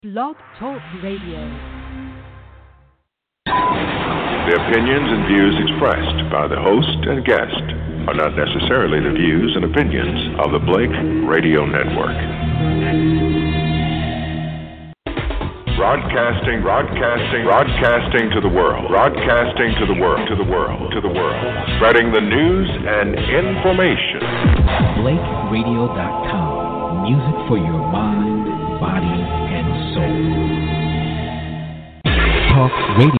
Blog Talk Radio. The opinions and views expressed by the host and guest are not necessarily the views and opinions of the Blake Radio Network. Broadcasting to the world. Broadcasting to the world. Spreading the news and information. BlakeRadio.com. Music for your mind, body, and soul. Talk Radio.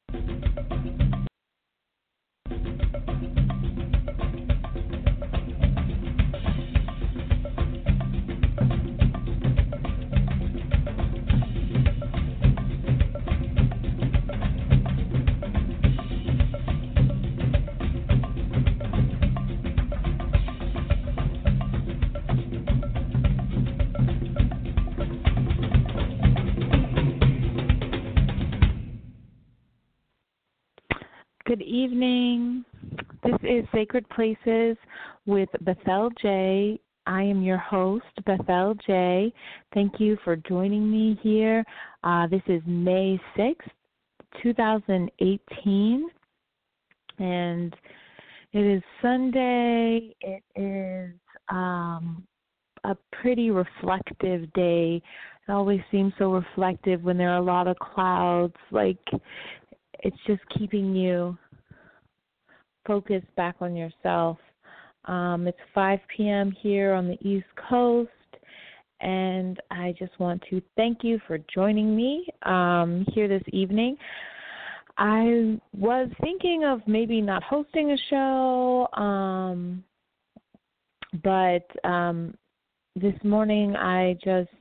Good evening. This is Sacred Places with Bethel J. I am your host, Bethel J. Thank you for joining me here. This is May 6th, 2018, and it is Sunday. It is a pretty reflective day. It always seems so reflective when there are a lot of clouds, like it's just keeping you focused back on yourself. It's 5 p.m. here on the East Coast, and I just want to thank you for joining me here this evening. I was thinking of maybe not hosting a show, but this morning I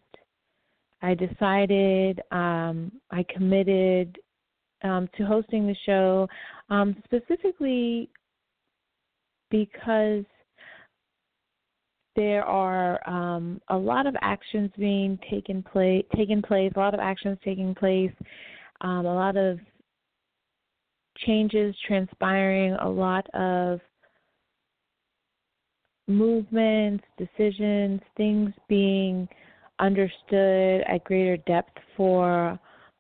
decided, I committed to hosting the show, specifically because there are a lot of actions being taking place, a lot of actions taking place, a lot of changes transpiring, a lot of movements, decisions, things being understood at greater depth for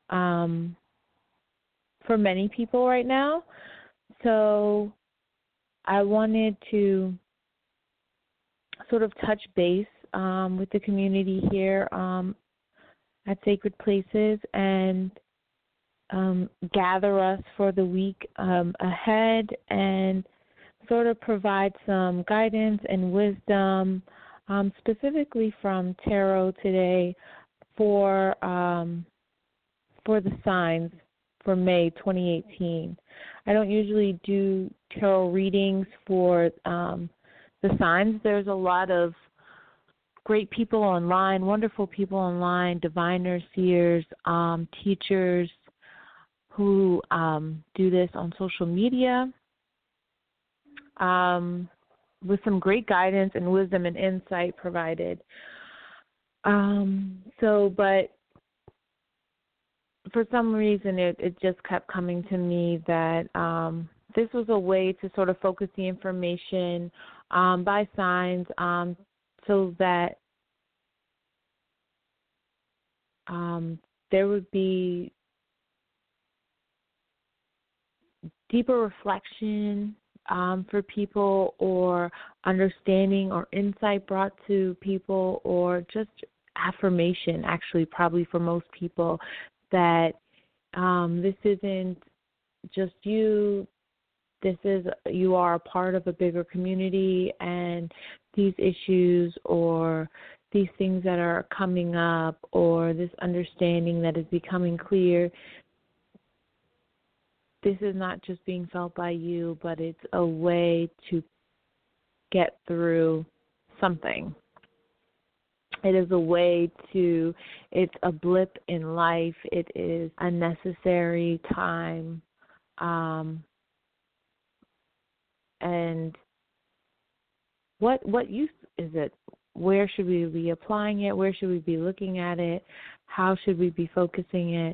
many people right now. So I wanted to sort of touch base with the community here at Sacred Places and gather us for the week ahead and sort of provide some guidance and wisdom, specifically from Tarot today for the signs for May 2018. I don't usually do tarot readings for the signs. There's a lot of great people online, wonderful people online, diviners, seers, teachers who do this on social media with some great guidance and wisdom and insight provided. But for some reason, it just kept coming to me that this was a way to sort of focus the information by signs so that there would be deeper reflection for people, or understanding or insight brought to people, or just affirmation, actually, probably for most people, that this isn't just you. You are a part of a bigger community, and these issues or these things that are coming up, or this understanding that is becoming clear, this is not just being felt by you, but it's a way to get through something. It is a way to, it's a blip in life. It is a necessary time. And what use is it? Where should we be applying it? Where should we be looking at it? How should we be focusing it?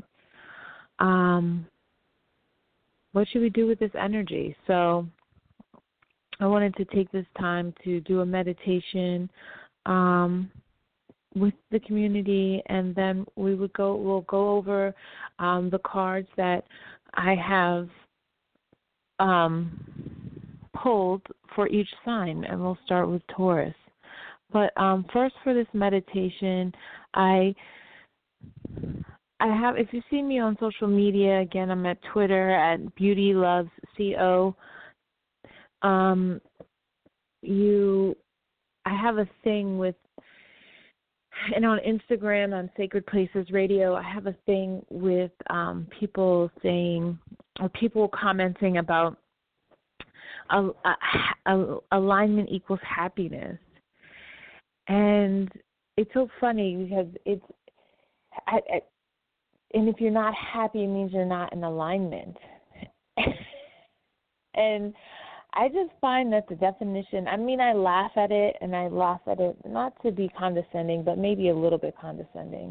What should we do with this energy? So I wanted to take this time to do a meditation with the community, and then we'll go over the cards that I have pulled for each sign, and we'll start with Taurus. But first, for this meditation, I have, if you see me on social media, again, I'm at Twitter at BeautyLovesCO. I have a thing with, and on Instagram, on Sacred Places Radio, I have a thing with people saying, or people commenting about alignment equals happiness. And it's so funny because and if you're not happy, it means you're not in alignment. And I just find that the definition, I mean, I laugh at it, and I laugh at it not to be condescending, but maybe a little bit condescending.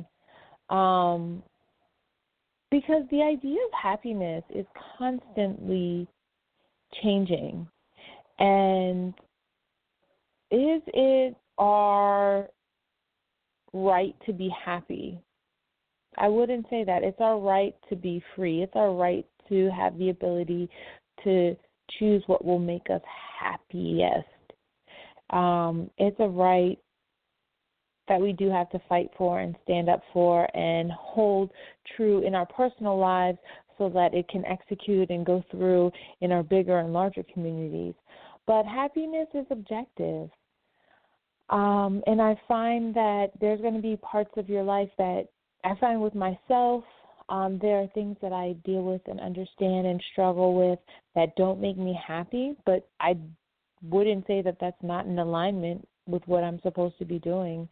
Because the idea of happiness is constantly changing. And is it our right to be happy? I wouldn't say that. It's our right to be free. It's our right to have the ability to choose what will make us happiest. It's a right that we do have to fight for and stand up for and hold true in our personal lives so that it can execute and go through in our bigger and larger communities. But happiness is objective. And I find that there's going to be parts of your life that I find with myself, there are things that I deal with and understand and struggle with that don't make me happy, but I wouldn't say that that's not in alignment with what I'm supposed to be doing.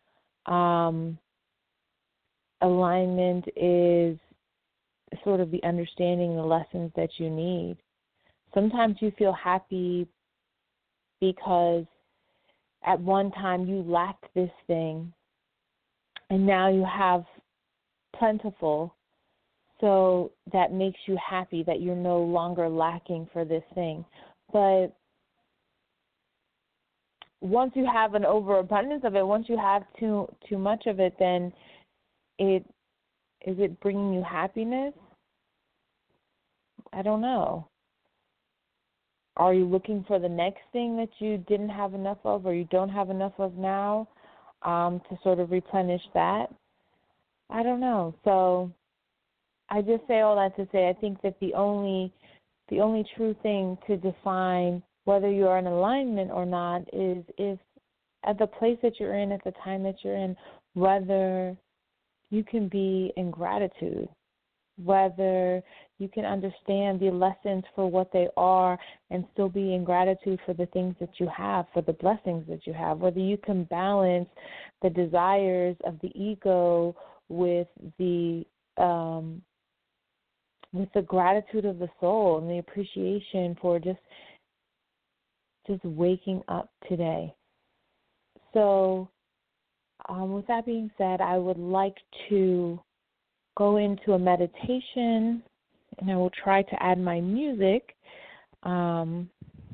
Alignment is sort of the understanding the lessons that you need. Sometimes you feel happy because at one time you lacked this thing, and now you have plentiful, so that makes you happy that you're no longer lacking for this thing. But once you have an overabundance of it, once you have too much of it, then is it bringing you happiness? I don't know. Are you looking for the next thing that you didn't have enough of or you don't have enough of now to sort of replenish that? I don't know. So I just say all that to say I think that the only true thing to define whether you are in alignment or not is if at the place that you're in, at the time that you're in, whether you can be in gratitude, whether you can understand the lessons for what they are and still be in gratitude for the things that you have, for the blessings that you have, whether you can balance the desires of the ego with the gratitude of the soul and the appreciation for just waking up today. So with that being said, I would like to go into a meditation, and I will try to add my music to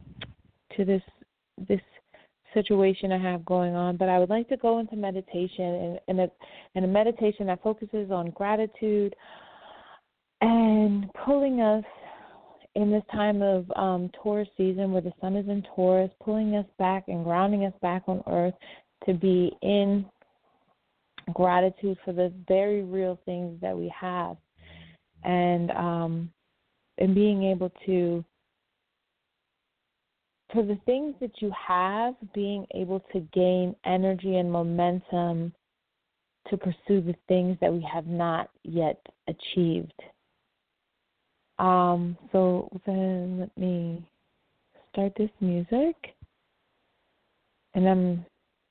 this situation I have going on. But I would like to go into meditation and a meditation that focuses on gratitude and pulling us in this time of Taurus season where the sun is in Taurus, pulling us back and grounding us back on earth to be in gratitude for the very real things that we have, and being able to, for the things that you have, being able to gain energy and momentum to pursue the things that we have not yet achieved. So then let me start this music, and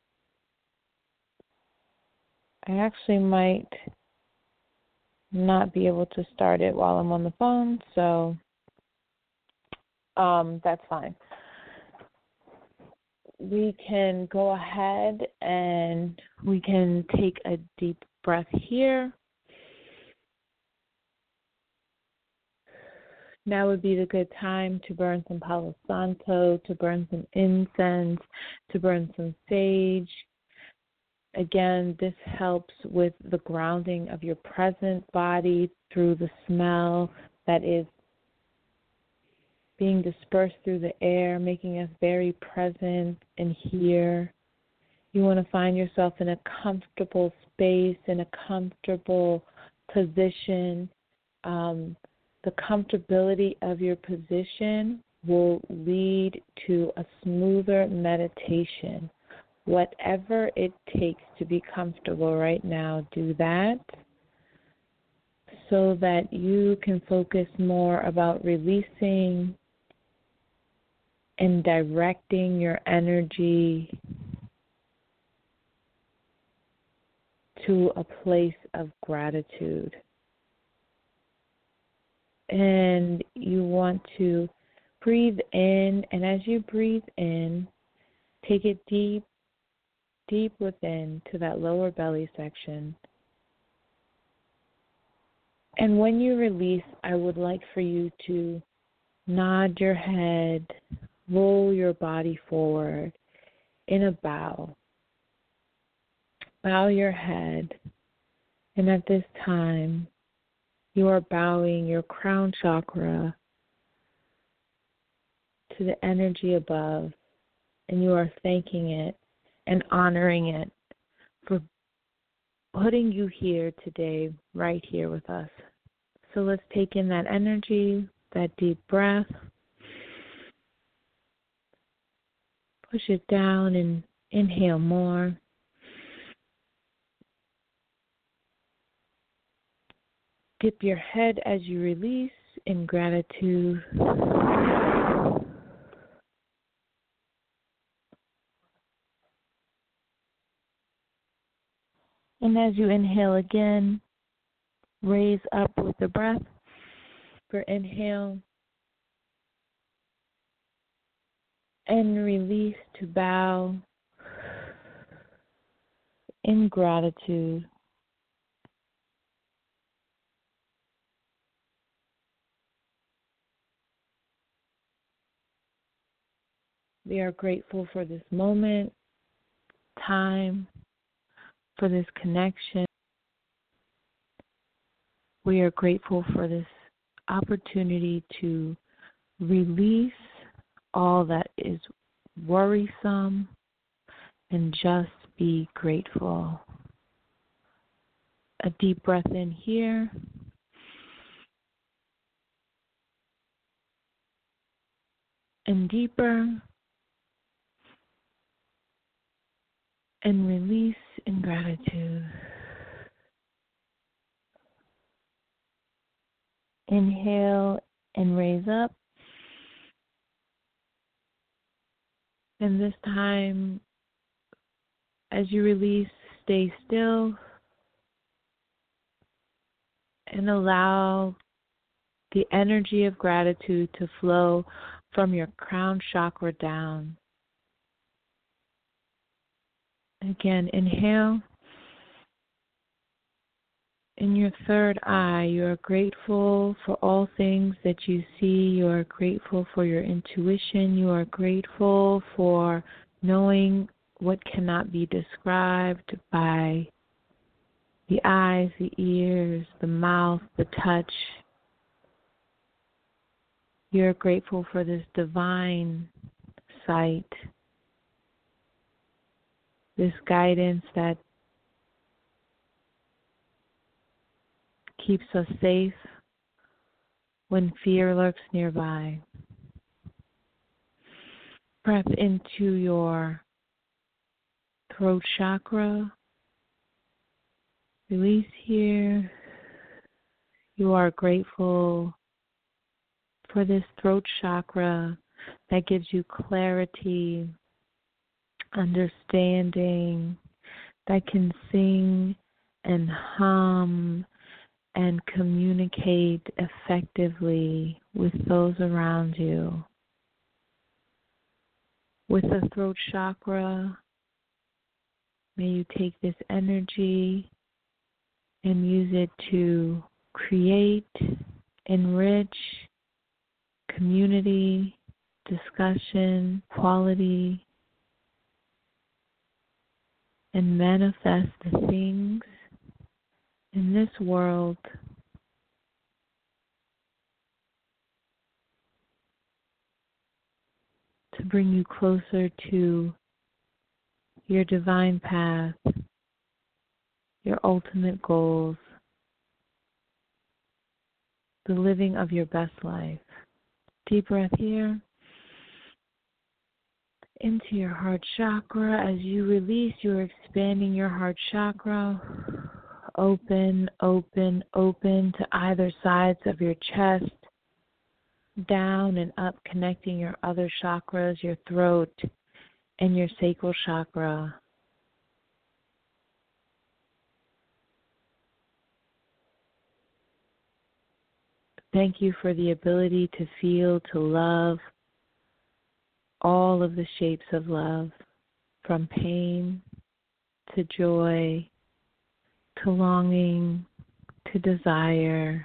I actually might not be able to start it while I'm on the phone, so that's fine. We can go ahead and we can take a deep breath here. Now would be the good time to burn some Palo Santo, to burn some incense, to burn some sage, Again, this helps with the grounding of your present body through the smell that is being dispersed through the air, making us very present and here. You want to find yourself in a comfortable space, in a comfortable position. The comfortability of your position will lead to a smoother meditation. Whatever it takes to be comfortable right now, do that so that you can focus more about releasing and directing your energy to a place of gratitude. And you want to breathe in, and as you breathe in, take it deep within to that lower belly section. And when you release, I would like for you to nod your head, roll your body forward in a bow. Bow your head, and at this time, you are bowing your crown chakra to the energy above, and you are thanking it and honoring it for putting you here today, right here with us. So let's take in that energy, that deep breath. Push it down and inhale more. Dip your head as you release in gratitude. And as you inhale again, raise up with the breath for inhale and release to bow in gratitude. We are grateful for this moment, time, for this connection. We are grateful for this opportunity to release all that is worrisome and just be grateful. A deep breath in here. And deeper. And release in gratitude. Inhale and raise up. And this time, as you release, stay still and allow the energy of gratitude to flow from your crown chakra down. Again, inhale. In your third eye, you are grateful for all things that you see. You are grateful for your intuition. You are grateful for knowing what cannot be described by the eyes, the ears, the mouth, the touch. You are grateful for this divine sight, this guidance that keeps us safe when fear lurks nearby. Breath into your throat chakra. Release here. You are grateful for this throat chakra that gives you clarity, understanding, that can sing and hum and communicate effectively with those around you. With the throat chakra, may you take this energy and use it to create, enrich, community, discussion, quality, and manifest the things in this world to bring you closer to your divine path, your ultimate goals, the living of your best life. Deep breath here into your heart chakra. As you release, you are expanding your heart chakra. Open, open, open to either sides of your chest, down and up, connecting your other chakras, your throat, and your sacral chakra. Thank you for the ability to feel, to love all of the shapes of love, from pain to joy to longing to desire.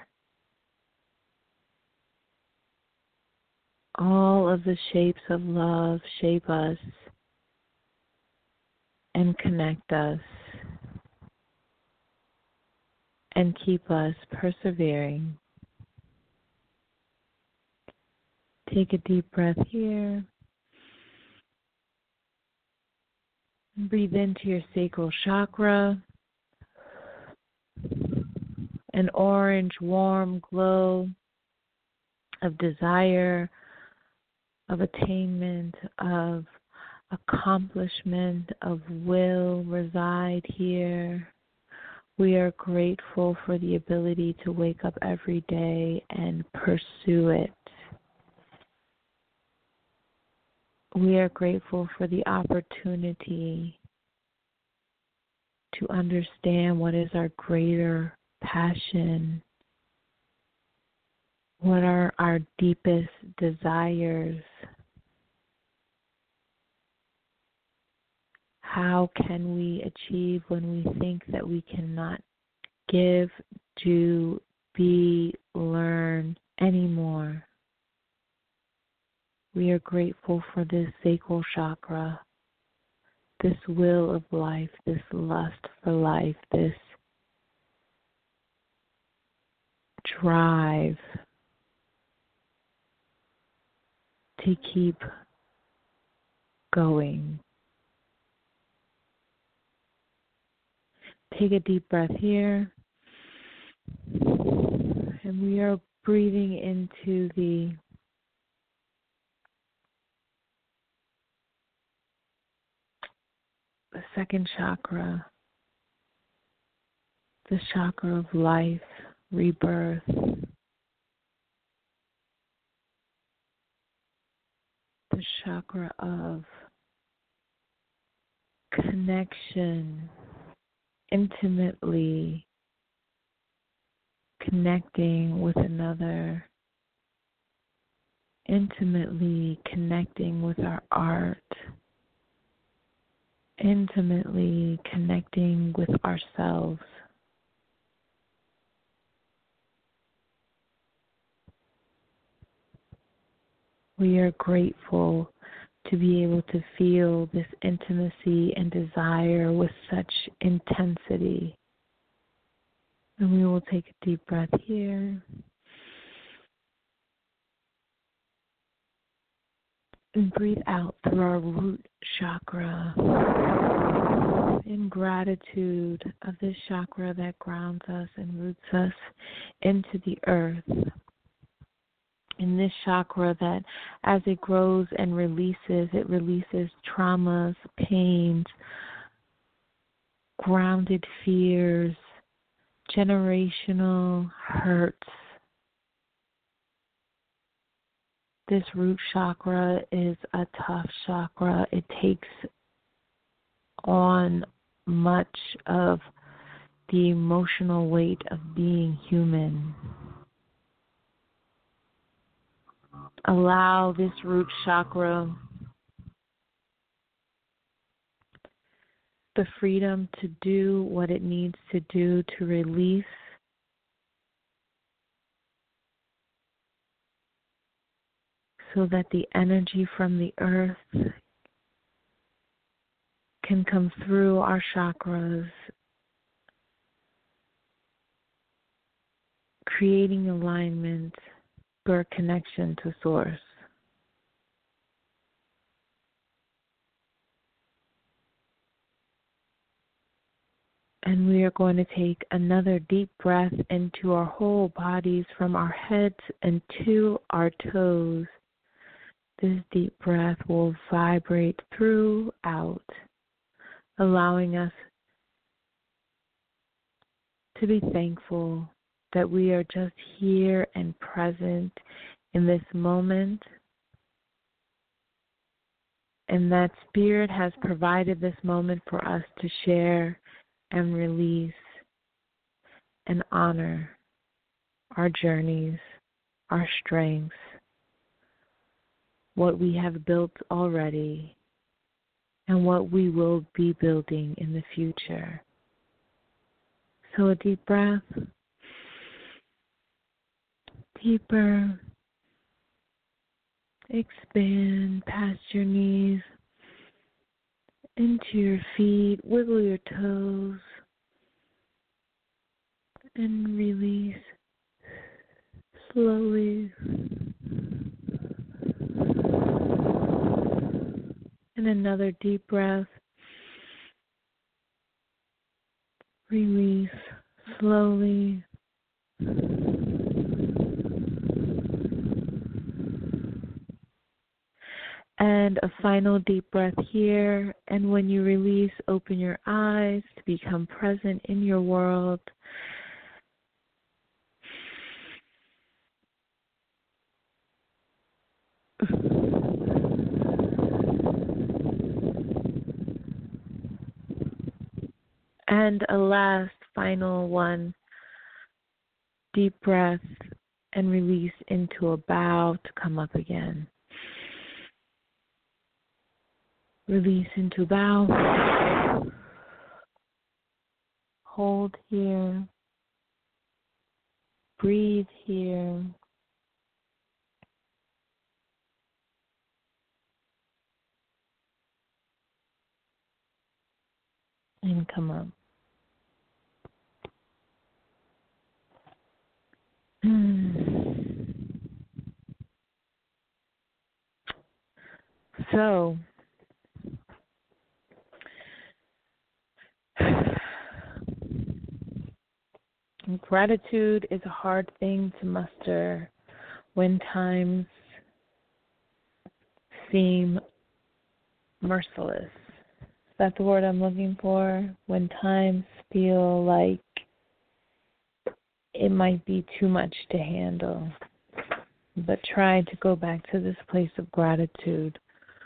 All of the shapes of love shape us and connect us and keep us persevering. Take a deep breath here. Breathe into your sacral chakra. An orange, warm glow of desire, of attainment, of accomplishment, of will reside here. We are grateful for the ability to wake up every day and pursue it. We are grateful for the opportunity to understand what is our greater passion, what are our deepest desires, how can we achieve when we think that we cannot give, do, be, learn anymore. We are grateful for this sacral chakra, this will of life, this lust for life, this drive to keep going. Take a deep breath here, and we are breathing into the second chakra, the chakra of life, rebirth. The chakra of connection, intimately connecting with another, intimately connecting with our art, intimately connecting with ourselves. We are grateful to be able to feel this intimacy and desire with such intensity. And we will take a deep breath here. And breathe out through our root chakra in gratitude of this chakra that grounds us and roots us into the earth. In this chakra that as it grows and releases, it releases traumas, pains, grounded fears, generational hurts. This root chakra is a tough chakra. It takes on much of the emotional weight of being human. Allow this root chakra the freedom to do what it needs to do to release so that the energy from the earth can come through our chakras, creating alignment for connection to Source. And we are going to take another deep breath into our whole bodies from our heads and to our toes. This deep breath will vibrate throughout, allowing us to be thankful that we are just here and present in this moment, and that Spirit has provided this moment for us to share and release and honor our journeys, our strengths, what we have built already, and what we will be building in the future. So a deep breath, deeper, expand past your knees, into your feet, wiggle your toes, and release slowly. And another deep breath. Release slowly. And a final deep breath here. And when you release, open your eyes to become present in your world. And a last final one. Deep breath and release into a bow to come up again. Release into bow. Hold here. Breathe here. And come up. So, gratitude is a hard thing to muster when times seem merciless. Is that the word I'm looking for? When times feel like it might be too much to handle. But try to go back to this place of gratitude.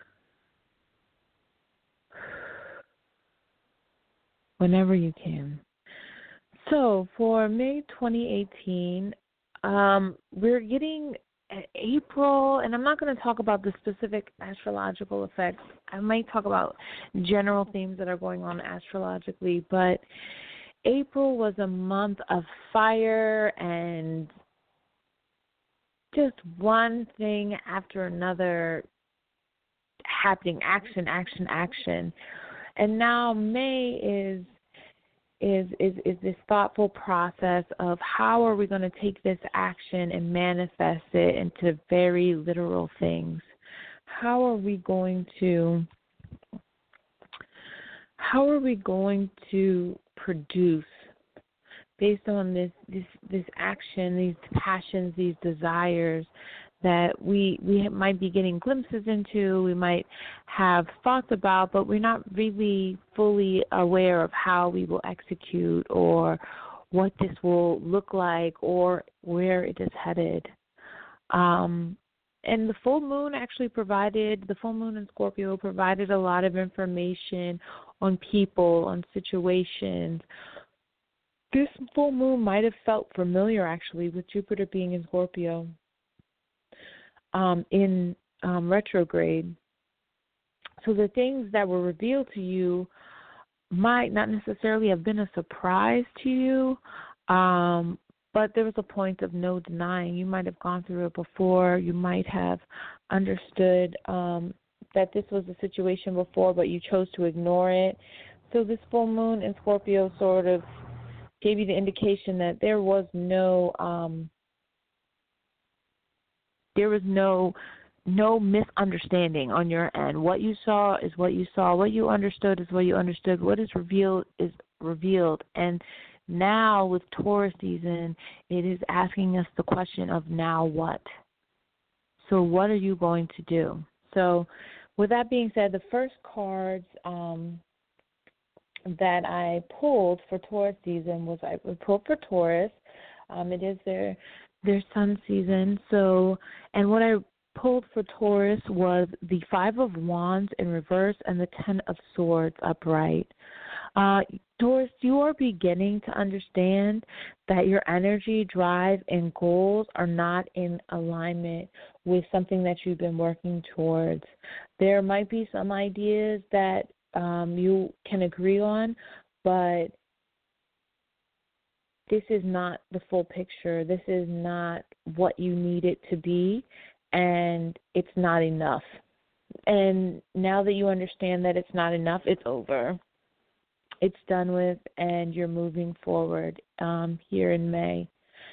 Whenever you can. So for May 2018, we're getting April, and I'm not going to talk about the specific astrological effects. I might talk about general themes that are going on astrologically, but April was a month of fire and just one thing after another happening, action, action, action. And now May is this thoughtful process of how are we going to take this action and manifest it into very literal things? How are we going to produce based on this action, these passions, these desires that we might be getting glimpses into, we might have thoughts about, but we're not really fully aware of how we will execute or what this will look like or where it is headed. And the full moon in Scorpio provided a lot of information on people, on situations. This full moon might have felt familiar, actually, with Jupiter being in Scorpio. In retrograde. So the things that were revealed to you might not necessarily have been a surprise to you, but there was a point of no denying. You might have gone through it before. You might have understood that this was a situation before, but you chose to ignore it. So this full moon in Scorpio sort of gave you the indication that there was no misunderstanding on your end. What you saw is what you saw. What you understood is what you understood. What is revealed. And now with Taurus season, it is asking us the question of now what? So what are you going to do? So with that being said, the first cards that I pulled for Taurus season was I pulled for Taurus. It is their sun season. So, and what I pulled for Taurus was the 5 of Wands in reverse and the 10 of Swords upright. Taurus, you are beginning to understand that your energy, drive, and goals are not in alignment with something that you've been working towards. There might be some ideas that you can agree on, but this is not the full picture. This is not what you need it to be, and it's not enough. And now that you understand that it's not enough, it's over. It's done with, and you're moving forward here in May.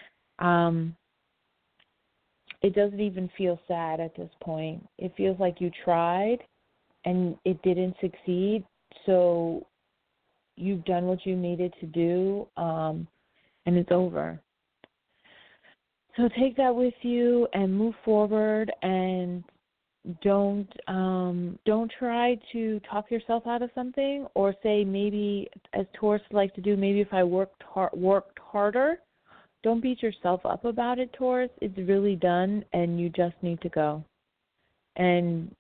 It doesn't even feel sad at this point. It feels like you tried and it didn't succeed, so you've done what you needed to do, and it's over. So take that with you and move forward, and don't try to talk yourself out of something, or say maybe, as Taurus like to do, maybe if I worked harder. Don't beat yourself up about it, Taurus. It's really done, and you just need to go. And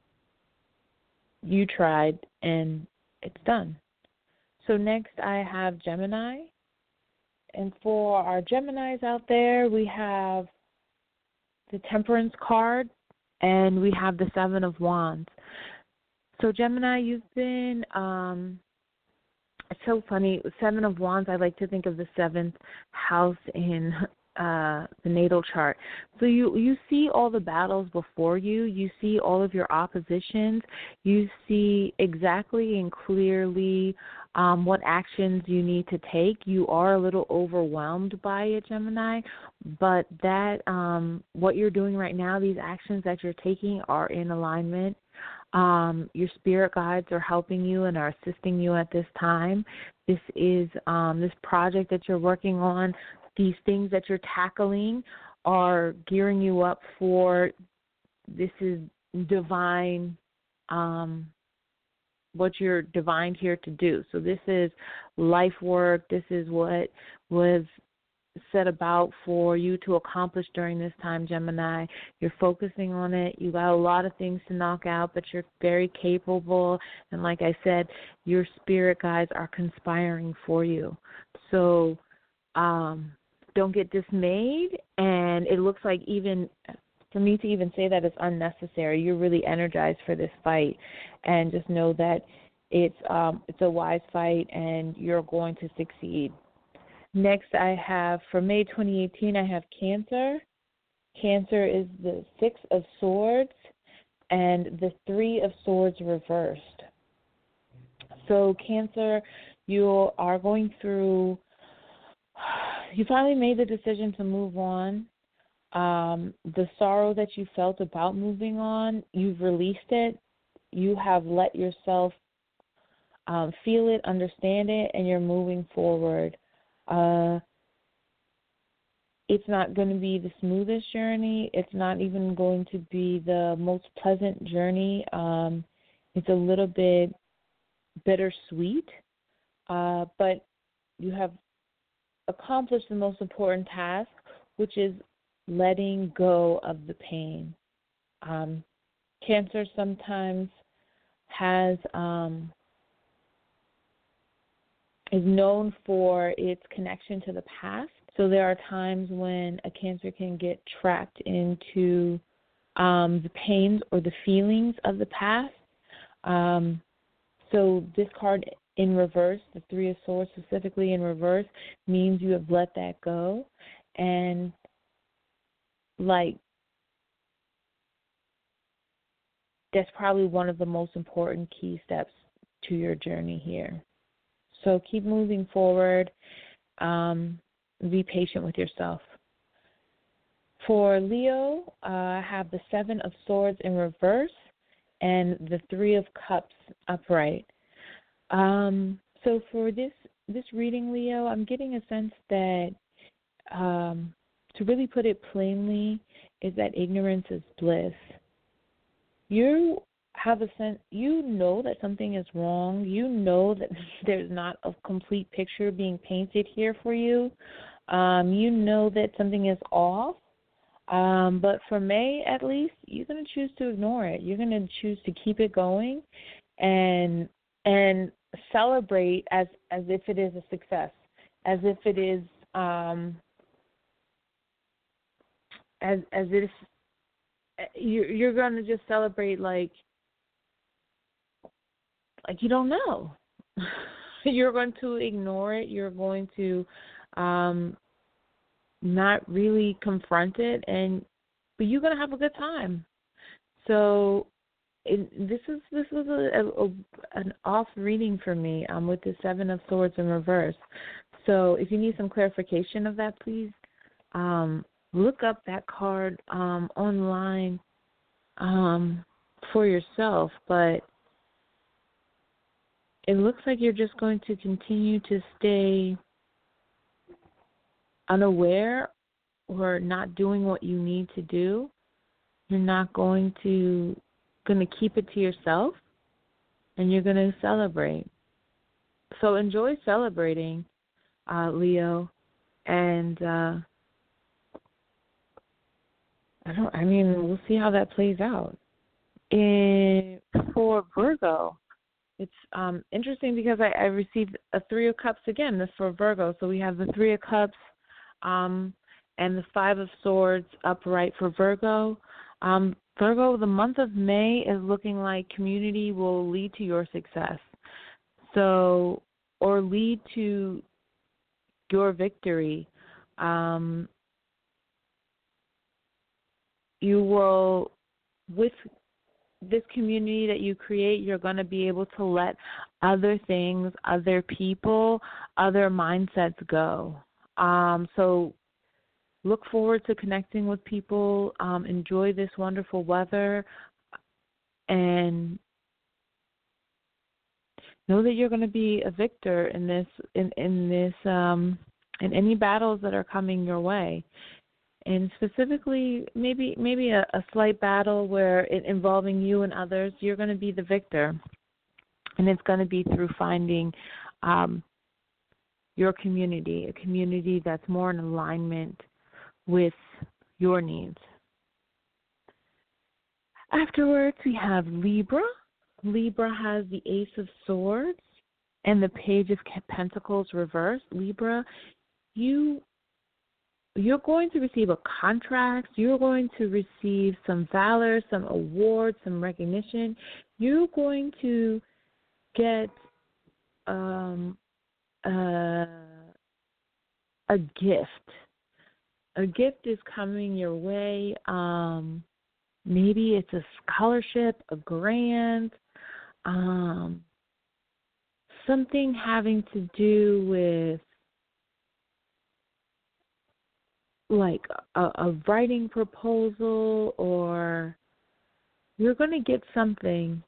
you tried, and it's done. So next I have Gemini. And for our Geminis out there, we have the Temperance card, and we have the 7 of Wands. So Gemini, you've been, it's so funny, 7 of Wands, I like to think of the 7th house in the natal chart. So you see all the battles before you. You see all of your oppositions. You see exactly and clearly what actions you need to take. You are a little overwhelmed by it, Gemini, but that what you're doing right now, these actions that you're taking are in alignment. Your spirit guides are helping you and are assisting you at this time. This is this project that you're working on. These things that you're tackling are gearing you up for, this is divine, what you're divined here to do. So this is life work. This is what was set about for you to accomplish during this time, Gemini. You're focusing on it. You got a lot of things to knock out, but you're very capable. And like I said, your spirit guides are conspiring for you. So don't get dismayed. And it looks like, even for me to even say that, it's unnecessary. You're really energized for this fight, and just know that it's a wise fight, and you're going to succeed. Next, I have, for May 2018, I have Cancer. Cancer is the 6 of Swords and the 3 of Swords reversed. So Cancer, you are going through, you finally made the decision to move on. The sorrow that you felt about moving on, you've released it. You have let yourself feel it, understand it, and you're moving forward. It's not going to be the smoothest journey. It's not even going to be the most pleasant journey. It's a little bit bittersweet, but you have accomplished the most important task, which is letting go of the pain. Cancer sometimes is known for its connection to the past. So there are times when a Cancer can get trapped into the pains or the feelings of the past. So this card in reverse, the 3 of Swords specifically in reverse, means you have let that go. And like that's probably one of the most important key steps to your journey here. So keep moving forward. Be patient with yourself. For Leo, I have the Seven of Swords in reverse and the Three of Cups upright. So for this reading, Leo, I'm getting a sense that, to really put it plainly, is that ignorance is bliss. You have a sense, you know that something is wrong. You know that there's not a complete picture being painted here for you. You know that something is off. But for May, at least, you're going to choose to ignore it. You're going to choose to keep it going and celebrate as if it is a success, as if it is as if you're going to just celebrate like you don't know. You're going to ignore it. You're going to not really confront it, but you're going to have a good time. So this is an off reading for me with the Seven of Swords in reverse. So if you need some clarification of that, please look up that card online for yourself. But it looks like you're just going to continue to stay unaware or not doing what you need to do. You're not going to keep it to yourself, and you're going to celebrate. So enjoy celebrating, Leo, and we'll see how that plays out. For Virgo, it's interesting because I received a Three of Cups again. This for Virgo. So we have the Three of Cups and the Five of Swords upright for Virgo. Virgo, the month of May is looking like community will lead to your success. So, or lead to your victory. You will, with this community that you create, you're going to be able to let other things, other people, other mindsets go. So look forward to connecting with people. Enjoy this wonderful weather, and know that you're going to be a victor in this, in any battles that are coming your way. And specifically, maybe a slight battle where it involving you and others, you're going to be the victor. And it's going to be through finding your community, a community that's more in alignment with your needs. Afterwards, we have Libra. Libra has the Ace of Swords and the Page of Pentacles reversed. Libra, you're going to receive a contract. You're going to receive some valor, some awards, some recognition. You're going to get a gift. A gift is coming your way. Maybe it's a scholarship, a grant, something having to do with like a writing proposal, or you're going to get something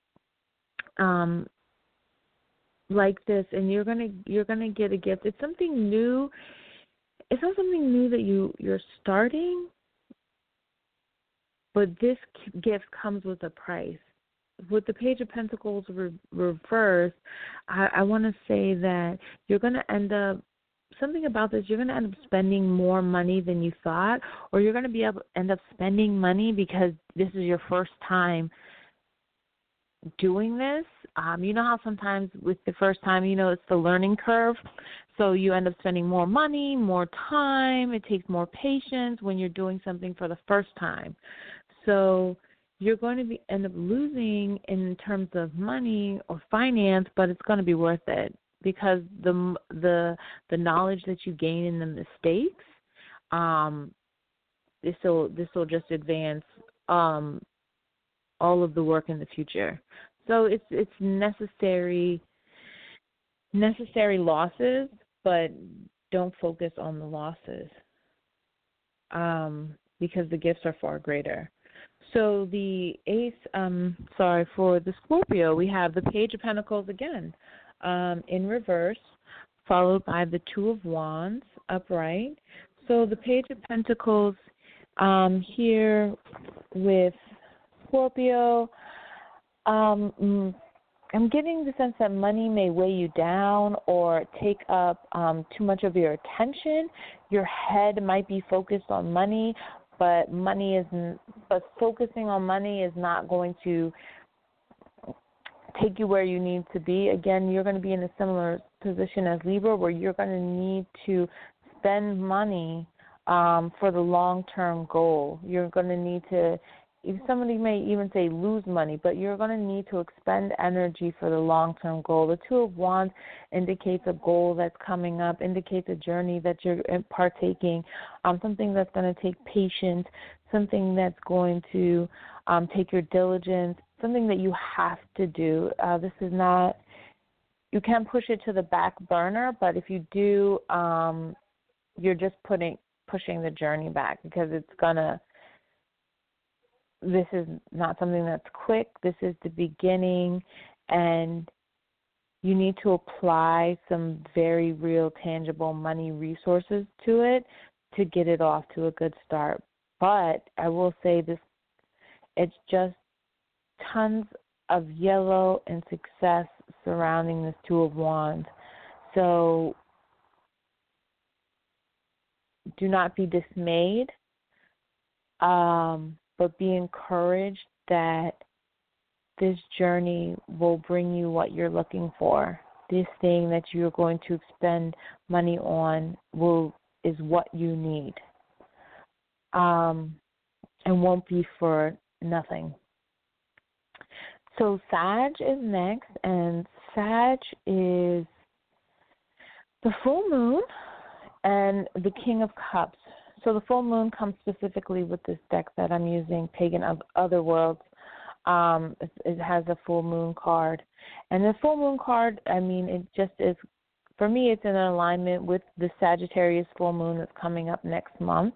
like this, and you're going to get a gift. It's something new. It's not something new that you're starting, but this gift comes with a price. With the Page of Pentacles reversed, I want to say that you're going to end up, something about this, you're going to end up spending more money than you thought, or you're going to end up spending money because this is your first time doing this. You know how sometimes with the first time, it's the learning curve. So you end up spending more money, more time. It takes more patience when you're doing something for the first time. So you're going to end up losing in terms of money or finance, but it's going to be worth it because the knowledge that you gain in the mistakes, this will just advance all of the work in the future. So it's necessary losses, but don't focus on the losses, because the gifts are far greater. So the for the Scorpio, we have the Page of Pentacles again, in reverse, followed by the Two of Wands upright. So the Page of Pentacles here with Scorpio, I'm getting the sense that money may weigh you down or take up too much of your attention. Your head might be focused on money, but focusing on money is not going to take you where you need to be. Again, you're going to be in a similar position as Libra, where you're going to need to spend money for the long-term goal. You're going to need to, somebody may even say lose money, but you're going to need to expend energy for the long-term goal. The Two of Wands indicates a goal that's coming up, indicates a journey that you're partaking, something that's going to take patience, something that's going to take your diligence, something that you have to do. This is not, you can push it to the back burner, but if you do, you're just pushing the journey back, because this is not something that's quick. This is the beginning, and you need to apply some very real, tangible money resources to it to get it off to a good start. But I will say this, it's just tons of yellow and success surrounding this Two of Wands. So do not be dismayed, but be encouraged that this journey will bring you what you're looking for. This thing that you're going to expend money on is what you need, and won't be for nothing. So Sag is next, and Sag is the full moon and the King of Cups. So the full moon comes specifically with this deck that I'm using, Pagan of Other Worlds. It has a full moon card. And the full moon card, I mean, it just is, for me, it's in alignment with the Sagittarius full moon that's coming up next month.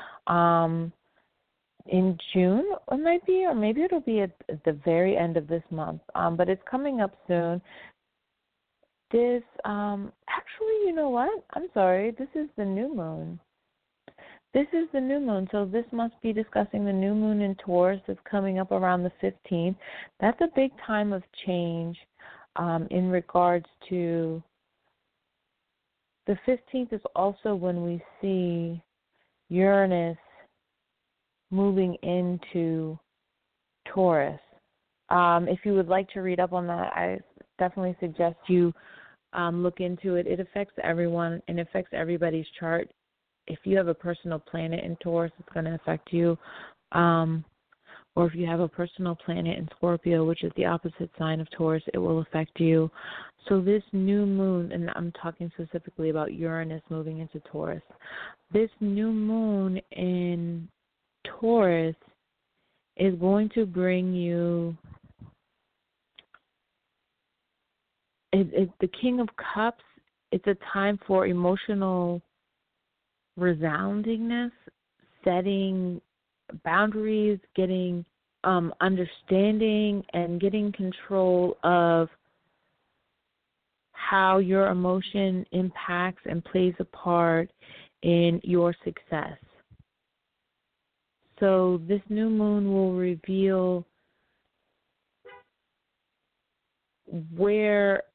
In June, it might be, or maybe it'll be at the very end of this month. But it's coming up soon. This, actually, you know what? I'm sorry. This is the new moon. This is the new moon, so this must be discussing the new moon in Taurus that's coming up around the 15th. That's a big time of change in regards to the 15th is also when we see Uranus moving into Taurus. If you would like to read up on that, I definitely suggest you look into it. It affects everyone and affects everybody's chart. If you have a personal planet in Taurus, it's going to affect you. Or if you have a personal planet in Scorpio, which is the opposite sign of Taurus, it will affect you. So this new moon, and I'm talking specifically about Uranus moving into Taurus, this new moon in Taurus is going to bring you the King of Cups. It's a time for emotional resoundingness, setting boundaries, getting understanding, and getting control of how your emotion impacts and plays a part in your success. So this new moon will reveal where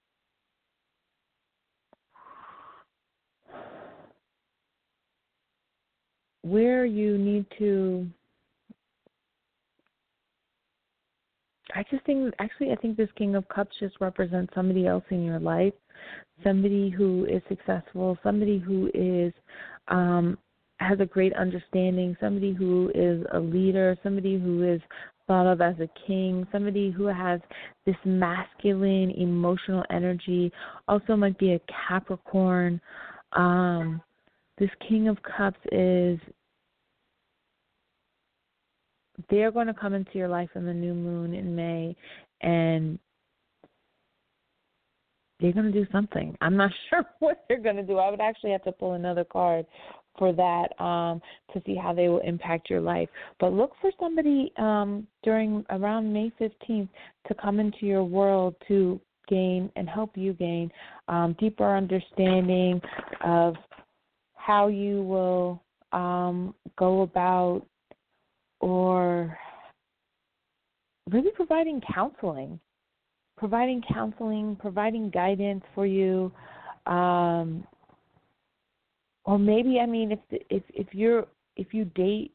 you need to, I think this King of Cups just represents somebody else in your life, somebody who is successful, somebody who is has a great understanding, somebody who is a leader, somebody who is thought of as a king, somebody who has this masculine emotional energy, also might be a Capricorn. This King of Cups is they're going to come into your life in the new moon in May, and they're going to do something. I'm not sure what they're going to do. I would actually have to pull another card for that to see how they will impact your life. But look for somebody around May 15th to come into your world to gain and help you gain deeper understanding of how you will go about or really providing counseling, providing guidance for you, or maybe, I mean, if you date,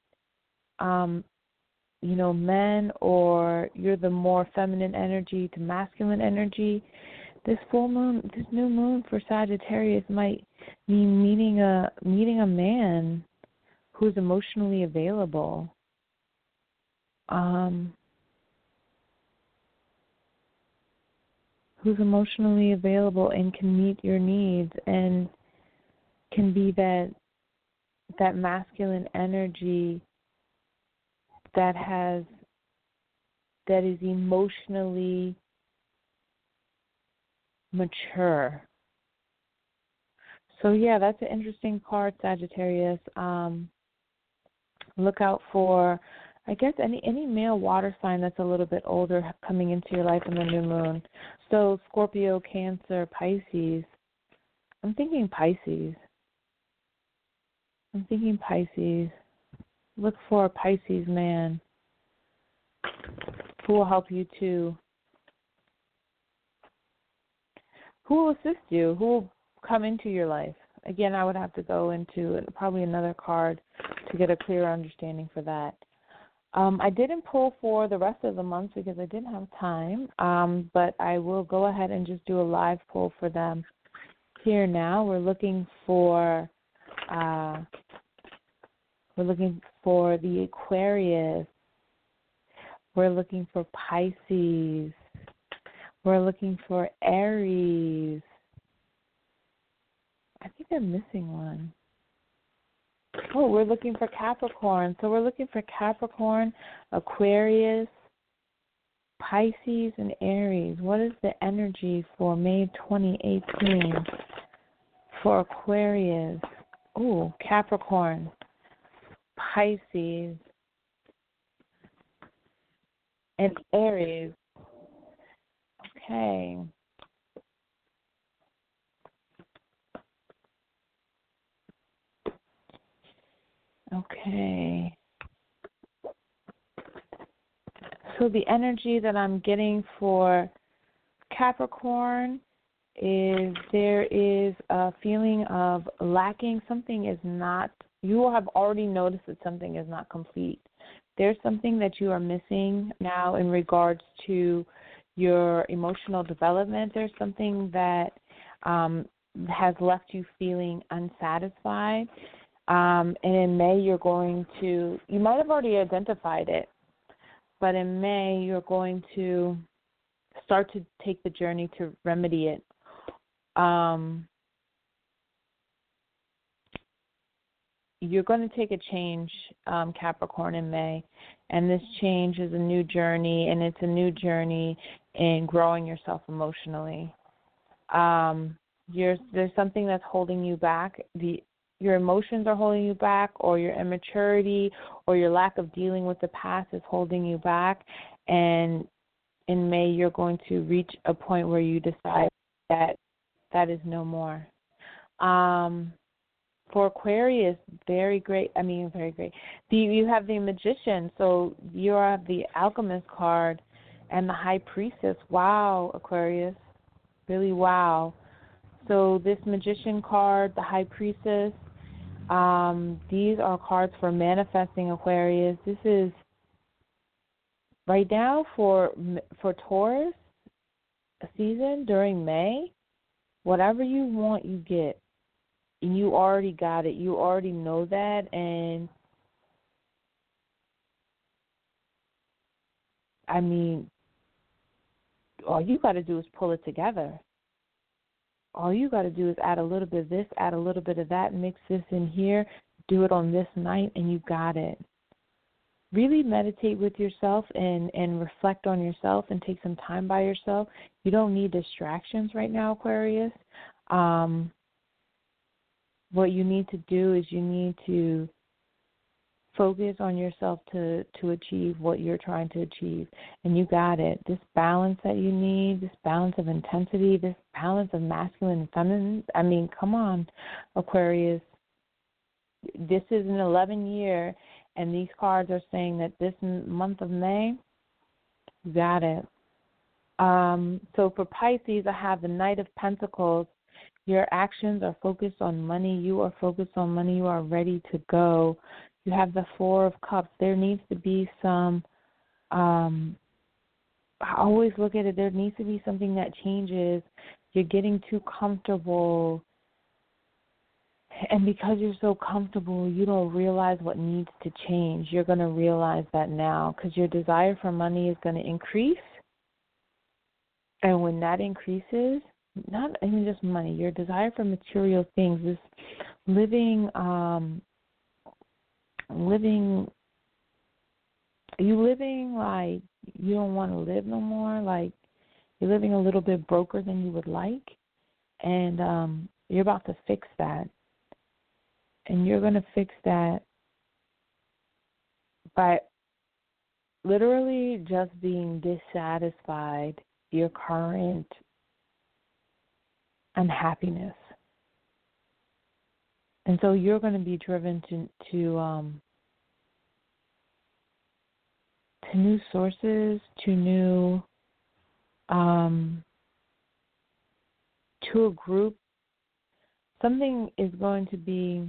men, or you're the more feminine energy to masculine energy, this new moon for Sagittarius might mean meeting a man who's emotionally available. Who's emotionally available and can meet your needs and can be that masculine energy that is emotionally mature. So yeah, that's an interesting card, Sagittarius. Look out for, I guess, any male water sign that's a little bit older coming into your life in the new moon. So Scorpio, Cancer, Pisces. I'm thinking Pisces. Look for a Pisces man who will help you too. Who will assist you? Who will come into your life? Again, I would have to go into probably another card to get a clearer understanding for that. I didn't pull for the rest of the month because I didn't have time, but I will go ahead and just do a live pull for them here now. We're looking for the Aquarius. We're looking for Pisces. We're looking for Aries. I think I'm missing one. Oh, we're looking for Capricorn. So we're looking for Capricorn, Aquarius, Pisces, and Aries. What is the energy for May 2018 for Aquarius? Oh, Capricorn, Pisces, and Aries. Okay. Okay. So the energy that I'm getting for Capricorn is there is a feeling of lacking. Something is not, you will have already noticed that something is not complete. There's something that you are missing now in regards to your emotional development. There's something that has left you feeling unsatisfied. And in May, you might have already identified it, but in May, you're going to start to take the journey to remedy it. You're going to take a change, Capricorn, in May, and this change is a new journey, and it's a new journey in growing yourself emotionally. There's something that's holding you back. Your emotions are holding you back, or your immaturity or your lack of dealing with the past is holding you back. And in May, you're going to reach a point where you decide that is no more. For Aquarius, very great. You have the Magician, so you have the Alchemist card and the High Priestess. Wow, Aquarius. Really wow. So this Magician card, the High Priestess, these are cards for manifesting, Aquarius. This is right now for Taurus season during May. Whatever you want, you get. And you already got it. You already know that. And, all you got to do is pull it together. All you got to do is add a little bit of this, add a little bit of that, mix this in here, do it on this night, and you got it. really meditate with yourself and reflect on yourself and take some time by yourself. You don't need distractions right now, Aquarius. What you need to do is you need to focus on yourself to achieve what you're trying to achieve. And you got it. This balance that you need, this balance of intensity, this balance of masculine and feminine. I mean, come on, Aquarius. This is an 11-year, and these cards are saying that this month of May, you got it. So for Pisces, I have the Knight of Pentacles. Your actions are focused on money. You are focused on money. You are ready to go. You have the Four of Cups. There needs to be some, I always look at it, there needs to be something that changes. You're getting too comfortable. And because you're so comfortable, you don't realize what needs to change. You're going to realize that now because your desire for money is going to increase. And when that increases, not even just money, your desire for material things, this living, like you don't want to live no more, like you're living a little bit broker than you would like, and you're about to fix that. And you're going to fix that by literally just being dissatisfied your current unhappiness. And so you're going to be driven to new sources, to a group. Something is going to be,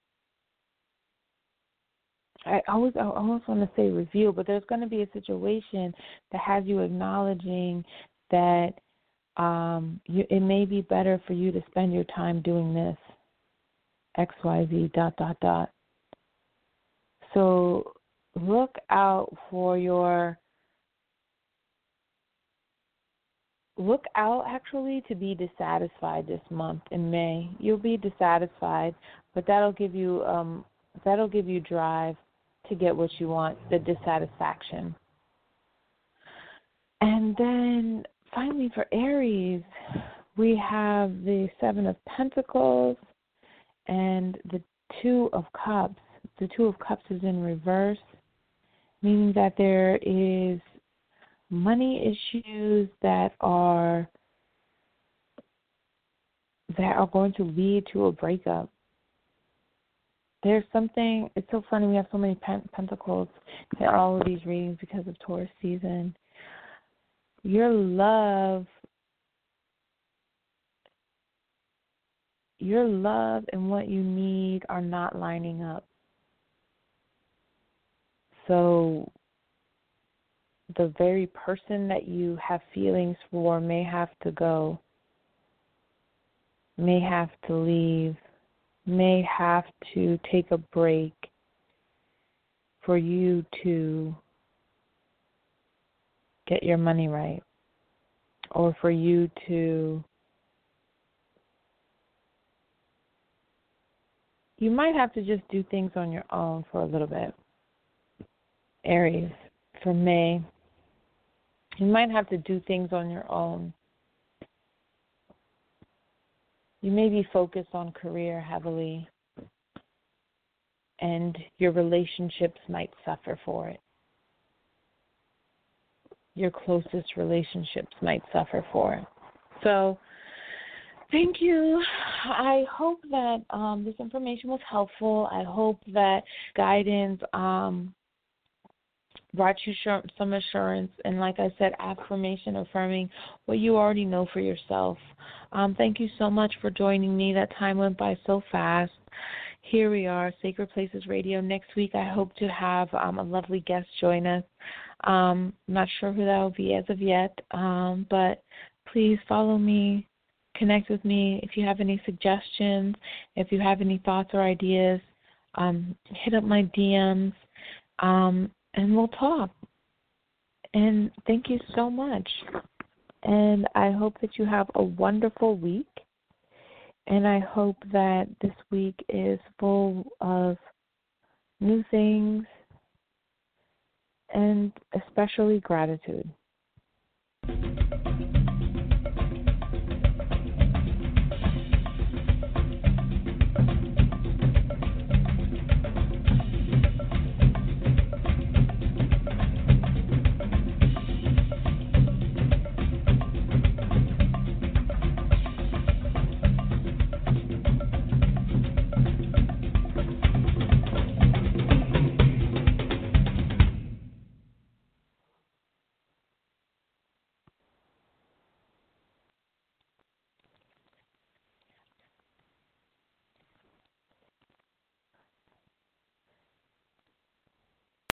I almost want to say revealed, but there's going to be a situation that has you acknowledging that it may be better for you to spend your time doing this, XYZ, ... So look out actually to be dissatisfied this month in May. You'll be dissatisfied, but that'll give you drive to get what you want, the dissatisfaction. And then finally for Aries, we have the Seven of Pentacles and the Two of Cups. The Two of Cups is in reverse, meaning that there is money issues that are going to lead to a breakup. There's something, it's so funny, we have so many pentacles in all of these readings because of Taurus season. Your love and what you need are not lining up. So the very person that you have feelings for may have to go, may have to leave, may have to take a break for you to get your money right, or for you to, you might have to just do things on your own for a little bit. Aries, for May, you might have to do things on your own. You may be focused on career heavily, and your relationships might suffer for it. Your closest relationships might suffer for it. So, thank you. I hope that this information was helpful. I hope that guidance brought you some assurance, and like I said, affirmation, affirming what you already know for yourself. Thank you so much for joining me. That time went by so fast. Here we are, Sacred Places Radio. Next week, I hope to have a lovely guest join us. I'm not sure who that will be as of yet, but please follow me, connect with me. If you have any suggestions, if you have any thoughts or ideas, hit up my DMs. And we'll talk. And thank you so much. And I hope that you have a wonderful week. And I hope that this week is full of new things, and especially gratitude.